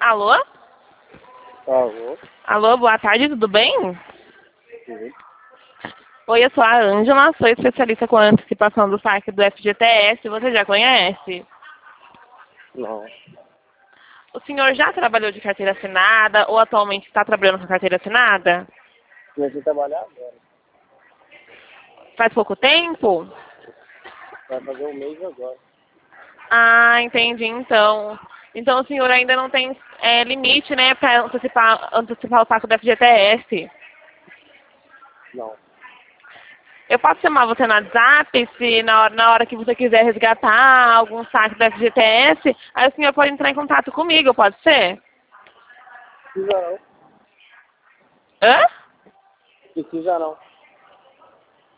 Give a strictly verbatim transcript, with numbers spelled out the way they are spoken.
Alô? Alô? Alô, boa tarde, tudo bem? Sim. Oi, eu sou a Ângela, sou especialista com a antecipação do saque do F G T S, você já conhece? Não. O senhor já trabalhou de carteira assinada ou atualmente está trabalhando com carteira assinada? Comecei a trabalhar agora. Faz pouco tempo? Vai fazer um mês agora. Ah, entendi, então. Então o senhor ainda não tem é, limite, né, para antecipar, antecipar o saque do F G T S. Não. Eu posso chamar você no WhatsApp, se na hora, na hora que você quiser resgatar algum saque do F G T S, aí o senhor pode entrar em contato comigo, pode ser? Precisa não. Hã? Precisa não.